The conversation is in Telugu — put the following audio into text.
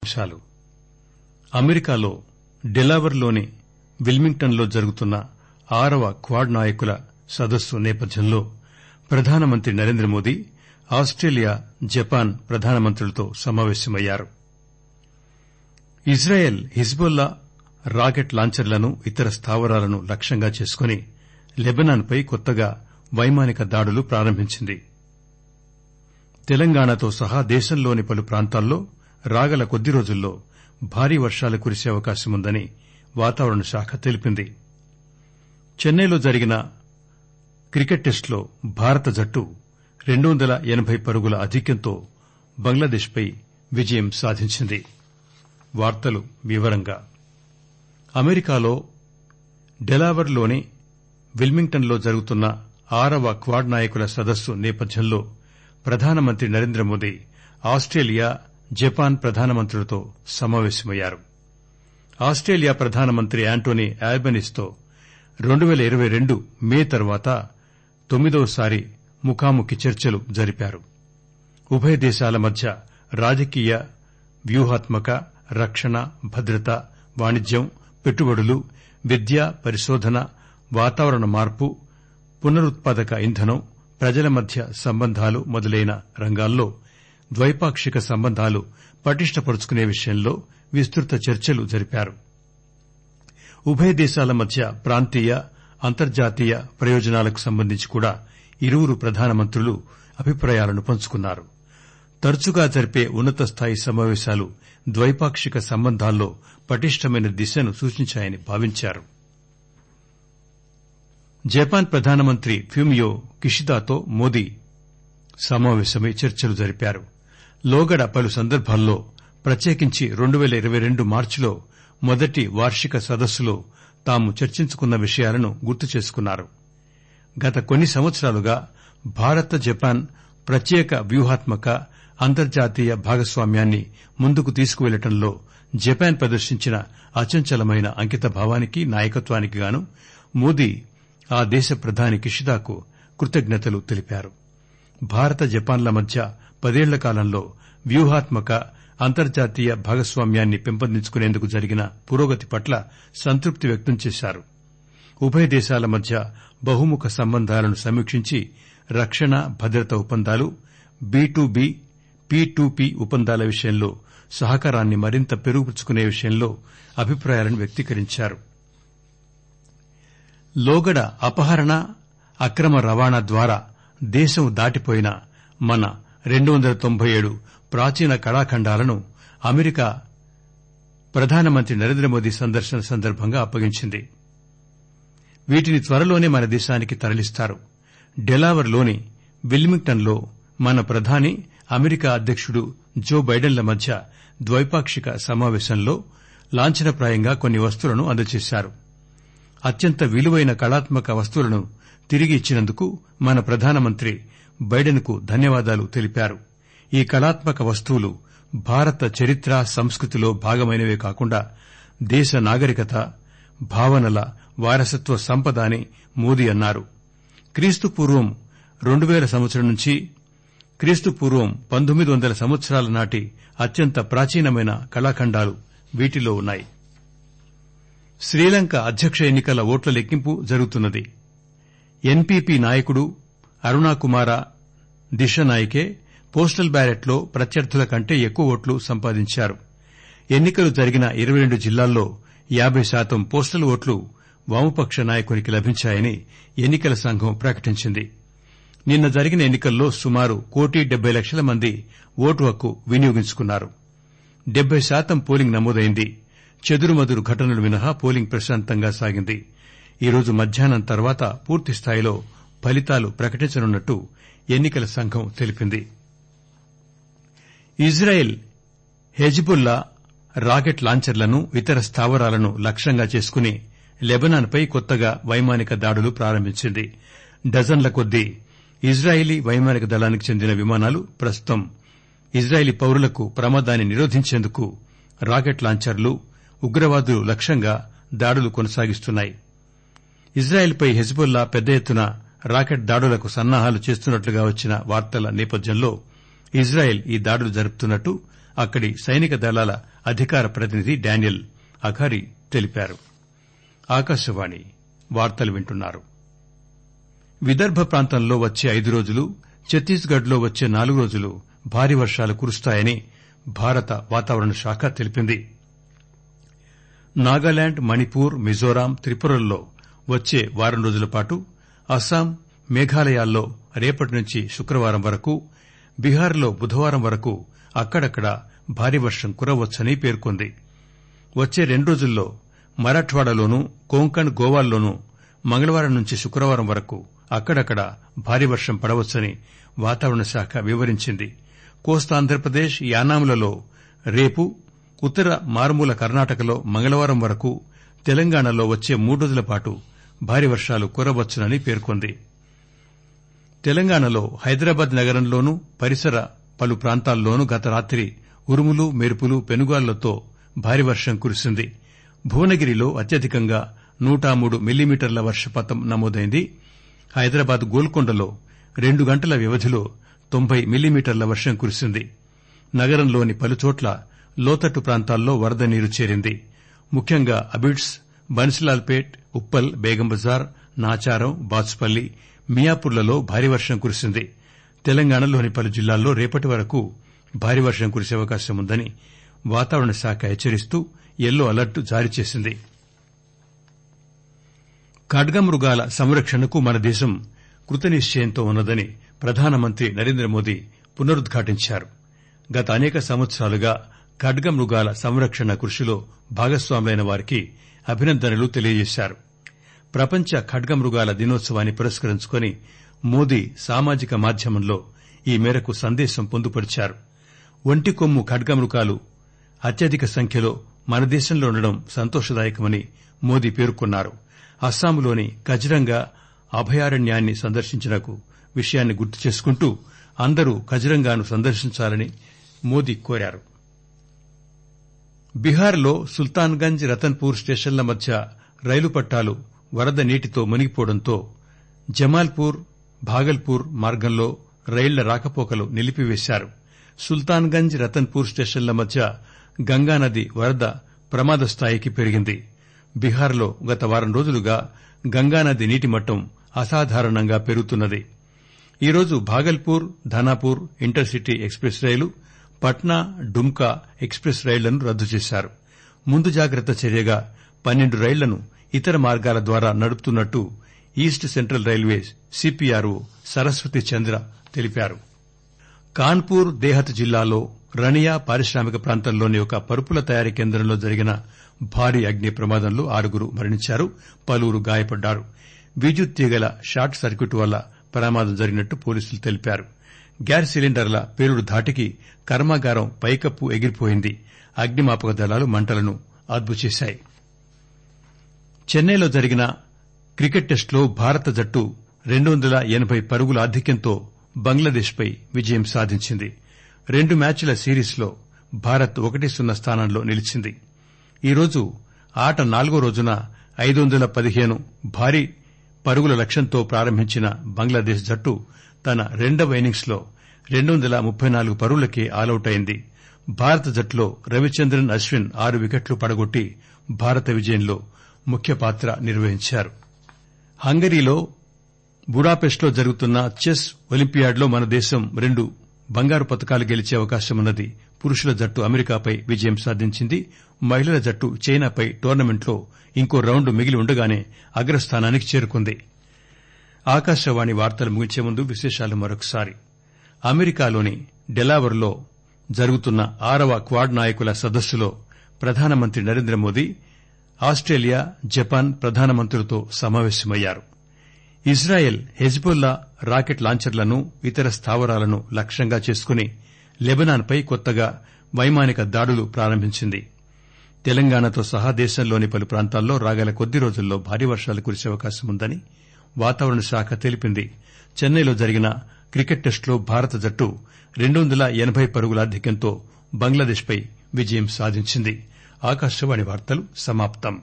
అమెరికాలో డెలావర్లోని విల్మింగ్టన్లో జరుగుతున్న 6వ క్వాడ్ నాయకుల సదస్సు నేపథ్యంలో ప్రధానమంత్రి నరేంద్రమోదీ ఆస్టేలియా, జపాన్ ప్రధానమంత్రులతో సమావేశమయ్యారు. ఇజ్రాయెల్ హిజ్బుల్లా రాకెట్ లాంచర్లను, ఇతర స్థావరాలను లక్ష్యంగా చేసుకుని లెబనాన్పై కొత్తగా వైమానిక దాడులు ప్రారంభించింది. తెలంగాణతో సహా దేశంలోని పలు ప్రాంతాల్లో రాగల కొద్ది రోజుల్లో భారీ వర్షాలు కురిసే అవకాశముందని వాతావరణ శాఖ తెలిపింది. చెన్నైలో జరిగిన క్రికెట్ టెస్టులో భారత జట్టు 280 పరుగుల ఆధిక్యంతో బంగ్లాదేశ్పై విజయం సాధించింది. అమెరికాలో డెలావర్లోని విల్మింగ్టన్లో జరుగుతున్న 6వ క్వాడ్ నాయకుల సదస్సు నేపథ్యంలో ప్రధానమంత్రి నరేంద్రమోదీ ఆస్టేలియా, జపాన్ ప్రధానమంత్రులతో సమావేశమయ్యారు. ఆస్టేలియా ప్రధానమంత్రి యాంటోనీ ఆల్బనీస్తో 2022 మే తర్వాత 9వసారి ముఖాముఖి చర్చలు జరిపారు. ఉభయ దేశాల మధ్య రాజకీయ, వ్యూహాత్మక, రక్షణ, భద్రత, వాణిజ్యం, పెట్టుబడులు, విద్య, పరిశోధన, వాతావరణ మార్పు, పునరుత్పాదక ఇంధనం, ప్రజల మధ్య సంబంధాలు మొదలైన రంగాల్లో ద్వైపాక్షిక సంబంధాలు పటిష్టపరుచుకునే విషయంలో విస్తృత చర్చలు జరిపారు. ఉభయ దేశాల మధ్య ప్రాంతీయ, అంతర్జాతీయ ప్రయోజనాలకు సంబంధించి కూడా ఇరువురు ప్రధానమంత్రులు అభిప్రాయాలను పంచుకున్నారు. తరచుగా జరిపే ఉన్నత స్థాయి సమావేశాలు ద్వైపాక్షిక సంబంధాల్లో పటిష్టమైన దిశను సూచించాయని భావించారు. జపాన్ ప్రధానమంత్రి ఫ్యూమియో కిషిదాతో మోదీ సమావేశమై చర్చలు జరిపారు. లోగడ పలు సందర్భాల్లో, ప్రత్యేకించి 2022 మార్చిలో మొదటి వార్షిక సదస్సులో తాము చర్చించుకున్న విషయాలను గుర్తు చేసుకున్నారు. గత కొన్ని సంవత్సరాలుగా భారత్, జపాన్ ప్రత్యేక వ్యూహాత్మక, అంతర్జాతీయ భాగస్వామ్యాన్ని ముందుకు తీసుకువెళ్లడంలో జపాన్ ప్రదర్శించిన అచంచలమైన అంకితభావానికి, నాయకత్వానికి గాను మోదీ ఆ దేశ ప్రధాని కిషిదాకు కృతజ్ఞతలు తెలిపారు. భారత, జపాన్ల మధ్య 10 ఏళ్ల కాలంలో వ్యూహాత్మక, అంతర్జాతీయ భాగస్వామ్యాన్ని పెంపొందించుకునేందుకు జరిగిన పురోగతి పట్ల సంతృప్తి వ్యక్తం చేశారు. ఉభయ దేశాల మధ్య బహుముఖ సంబంధాలను సమీక్షించి రక్షణ, భద్రత ఒప్పందాలు, B2B, P2P ఒప్పందాల విషయంలో సహకారాన్ని మరింత పెరుగుపుచ్చుకునే విషయంలో అభిప్రాయాలను వ్యక్తీకరించారు. లోగడ అపహరణ, అక్రమ రవాణా ద్వారా దేశం దాటిపోయిన మన 297 ప్రాచీన కళాఖండాలను అమెరికా ప్రధానమంత్రి నరేంద్రమోదీ సందర్శన సందర్భంగా అప్పగించింది. వీటిని త్వరలోనే మన దేశానికి తరలిస్తారు. డెలావర్లోని విల్మింగ్టన్లో మన ప్రధాని, అమెరికా అధ్యకుడు జో బైడెన్ల మధ్య ద్వైపాక్షిక సమావేశంలో లాంఛనప్రాయంగా కొన్ని వస్తువులను అందజేశారు. అత్యంత విలువైన కళాత్మక వస్తువులను తిరిగి ఇచ్చినందుకు మన ప్రధానమంత్రి బైడెన్కు ధన్యవాదాలు తెలిపారు. ఈ కళాత్మక వస్తువులు భారత చరిత్ర, సంస్కృతిలో భాగమైనవే కాకుండా దేశ నాగరికత, భావనల వారసత్వ సంపద అని మోదీ అన్నారు. క్రీస్తుపూర్వం 2000 సంవత్సరం నుంచి క్రీస్తుపూర్వం 1900 సంవత్సరాల నాటి అత్యంత ప్రాచీనమైన కళాఖండాలు వీటిలో ఉన్నాయి. శ్రీలంక అధ్యక్ష ఎన్నికల ఓట్ల లెక్కింపు జరుగుతున్నది. ఎన్పీపీ నాయకుడు అరుణకుమార దిశనాయకే పోస్టల్ బ్యాలెట్లో ప్రత్యర్థుల కంటే ఎక్కువ ఓట్లు సంపాదించారు. ఎన్నికలు జరిగిన 22 జిల్లాల్లో 50% పోస్టల్ ఓట్లు వామపక్ష నాయకునికి లభించాయని ఎన్నికల సంఘం ప్రకటించింది. నిన్న జరిగిన ఎన్నికల్లో సుమారు 1,70,00,000 మంది ఓటు హక్కు వినియోగించుకున్నారు. 70% పోలింగ్ నమోదైంది. చెదురుమదురు ఘటనలు మినహా పోలింగ్ ప్రశాంతంగా సాగింది. ఈరోజు మధ్యాహ్నం తర్వాత పూర్తిస్థాయిలో ఫలితాలు ప్రకటించనున్నట్టు ఎన్నికల సంఘం తెలిపింది. ఇజ్రాయెల్ హెజ్బుల్లా రాకెట్ లాంచర్లను, ఇతర స్థావరాలను లక్ష్యంగా చేసుకుని లెబనాన్పై కొత్తగా వైమానిక దాడులు ప్రారంభించింది. డజన్ల కొద్దీ ఇజ్రాయెలీ వైమానిక దళానికి చెందిన విమానాలు ప్రస్తుతం ఇజ్రాయెలీ పౌరులకు ప్రమాదాన్ని నిరోధించేందుకు రాకెట్ లాంచర్లు, ఉగ్రవాదులు లక్ష్యంగా దాడులు కొనసాగిస్తున్నాయి. ఇజ్రాయెల్పై హెజ్బుల్లా పెద్ద ఎత్తున రాకెట్ దాడులకు సన్నాహాలు చేస్తున్నట్లుగా వచ్చిన వార్తల నేపథ్యంలో ఇజ్రాయెల్ ఈ దాడులు జరుపుతున్నట్టు అక్కడి సైనిక దళాల అధికార ప్రతినిధి డానియల్ అఘారి తెలిపారు. ఆకాశవాణి వార్తలు వింటున్నారు. విదర్భ ప్రాంతంలో వచ్చే 5 రోజులు, ఛత్తీస్గఢ్ లో వచ్చే 4 రోజులు భారీ వర్షాలు కురుస్తాయని భారత వాతావరణ శాఖ తెలిపింది. నాగాలాండ్, మణిపూర్, మిజోరాం, త్రిపురల్లో వచ్చే వారం రోజుల పాటు, అస్సాం, మేఘాలయాల్లో రేపటి నుంచి శుక్రవారం వరకు, బీహార్లో బుధవారం వరకు అక్కడక్కడ భారీ వర్షం కురవచ్చని పేర్కొంది. వచ్చే 2 రోజుల్లో మరాఠ్వాడలోనూ, కొంకణ్, గోవాల్లోనూ మంగళవారం నుంచి శుక్రవారం వరకు అక్కడక్కడ భారీ వర్షం పడవచ్చని వాతావరణ శాఖ వివరించింది. కోస్తాంధ్రప్రదేశ్, యానాంలలో రేపు, ఉత్తర మారుమూల కర్ణాటకలో మంగళవారం వరకు, తెలంగాణలో వచ్చే 3 రోజుల పాటు భారీ వర్షాలు కురవచ్చునని పేర్కొంది. తెలంగాణలో హైదరాబాద్ నగరంలోనూ పరిసర పలు ప్రాంతాల్లోనూ గత రాత్రి ఉరుములు, మెరుపులు, పెనుగాళ్లతో భారీ వర్షం కురిసింది. భువనగిరిలో అత్యధికంగా 103 మిల్లీమీటర్ల వర్షపాతం నమోదైంది. హైదరాబాద్ గోల్కొండలో 2 గంటల వ్యవధిలో 90 మిల్లీమీటర్ల వర్షం కురిసింది. నగరంలోని పలుచోట్ల లోతట్టు ప్రాంతాల్లో వరద నీరు చేరింది. ముఖ్యంగా అబిడ్స్, బన్సిలాల్పేట్, ఉప్పల్, బేగంబజార్, నాచారం, బాచుపల్లి, మియాపూర్లలో భారీ వర్షం కురిసింది. తెలంగాణలోని పలు జిల్లాల్లో రేపటి వరకు భారీ వర్షం కురిసే అవకాశం ఉందని వాతావరణ శాఖ హెచ్చరిస్తూ యెల్లో అలర్ట్ జారీ చేసింది. ఖడ్గమృగాల సంరక్షణకు మన దేశం కృతనిశ్చయంతో ఉన్నదని ప్రధానమంత్రి నరేంద్రమోదీ పునరుద్ఘాటించారు. గత అనేక సంవత్సరాలుగా ఖడ్గమృగాల సంరక్షణ కృషిలో భాగస్వాములైన వారికి అభినందనలు తెలియజేశారు. ప్రపంచ ఖడ్గమృగాల దినోత్సవాన్ని పురస్కరించుకుని మోదీ సామాజిక మాధ్యమంలో ఈ మేరకు సందేశం పొందుపరిచారు. ఒంటి కొమ్ము ఖడ్గమృగాలు అత్యధిక సంఖ్యలో మన దేశంలో ఉండడం సంతోషదాయకమని మోదీ పేర్కొన్నారు. అస్సాంలోని కజిరంగా అభయారణ్యాన్ని సందర్శించిన విషయాన్ని గుర్తు చేసుకుంటూ అందరూ కజిరంగాను సందర్శించాలని మోదీ కోరారు. బీహార్లో సుల్తాన్గంజ్, రతన్పూర్ స్టేషన్ల మధ్య రైలు పట్టాలు వరద నీటితో మునిగిపోవడంతో జమాల్పూర్, భాగల్పూర్ మార్గంలో రైళ్ల రాకపోకలు నిలిపివేశారు. సుల్తాన్గంజ్, రతన్పూర్ స్టేషన్ల మధ్య గంగానది వరద ప్రమాద స్థాయికి పెరిగింది. బీహార్లో గత వారం రోజులుగా గంగానది నీటి మట్టం అసాధారణంగా పెరుగుతున్నది. ఈరోజు భాగల్పూర్, ధానాపూర్ ఇంటర్సిటీ ఎక్స్ప్రెస్ రైలు, పట్నా, డుమ్కా ఎక్స్ప్రెస్ రైళ్లను రద్దు చేశారు. ముందు జాగ్రత్త చర్యగా 12 రైళ్లను ఇతర మార్గాల ద్వారా నడుపుతున్నట్టు east central railways CPRO Saraswati Chandra తెలిపారు. కాన్పూర్, దేహత్ జిల్లాలో రనియా పారిశ్రామిక ప్రాంతంలోని ఒక పరుపుల తయారీ కేంద్రంలో జరిగిన భారీ అగ్ని ప్రమాదంలో 6 మరణించారు, పలువురు గాయపడ్డారు. విద్యుత్ తీగల షార్ట్ సర్క్యూట్ వల్ల ప్రమాదం జరిగినట్టు పోలీసులు తెలిపారు. గ్యాస్ సిలిండర్ల పేలుడు ధాటికి కర్మాగారం పైకప్పు ఎగిరిపోయింది. అగ్నిమాపక దళాలు మంటలను అదుపు చేశాయి. చెన్నైలో జరిగిన క్రికెట్ టెస్టులో భారత జట్టు 280 పరుగుల ఆధిక్యంతో బంగ్లాదేశ్ పై విజయం సాధించింది. 2 మ్యాచ్ల సిరీస్లో భారత్ 1-0 స్థానంలో నిలిచింది. ఈరోజు ఆట 4వ రోజున 515 భారీ పరుగుల లక్ష్యంతో ప్రారంభించిన బంగ్లాదేశ్ జట్టు తన 2వ ఇన్నింగ్స్ లో 234 పరుగులకే ఆలౌట్ అయింది. భారత జట్టులో రవిచంద్రన్ అశ్విన్ 6 వికెట్లు పడగొట్టి భారత విజయంలో ముఖ్య పాత్ర నిర్వహించారు. హంగరీలో బుడాపెస్ట్లో జరుగుతున్న చెస్ ఒలింపియాడ్లో మన దేశం 2 బంగారు పతకాలు గెలిచే అవకాశమున్నది. పురుషుల జట్టు అమెరికాపై విజయం సాధించింది. మహిళల జట్టు చైనాపై టోర్నమెంట్లో ఇంకో రౌండ్ మిగిలి ఉండగానే అగ్రస్థానానికి చేరుకుంది. ఆకాశవాణి వార్తలు ముగించే ముందు విశేషాలు మరొకసారి. అమెరికాలోని డెలావర్లో జరుగుతున్న 6వ క్వాడ్ నాయకుల సదస్సులో ప్రధానమంత్రి నరేంద్రమోదీ ఆస్టేలియా, జపాన్ ప్రధానమంత్రులతో సమావేశమయ్యారు. ఇజ్రాయెల్ హెజ్బొల్లా రాకెట్ లాంచర్లను, ఇతర స్థావరాలను లక్ష్యంగా చేసుకుని లెబనాన్పై కొత్తగా వైమానిక దాడులు ప్రారంభించింది. తెలంగాణతో సహా దేశంలోని పలు ప్రాంతాల్లో రాగల కొద్ది రోజుల్లో భారీ వర్షాలు కురిసే అవకాశం ఉందని వాతావరణ శాఖ తెలిపింది. చెన్నైలో జరిగిన క్రికెట్ టెస్టులో భారత జట్టు 280 పరుగుల ఆధిక్యంతో బంగ్లాదేశ్ పై విజయం సాధించింది. ఆకాశవాణి వార్తలు సమాప్తం.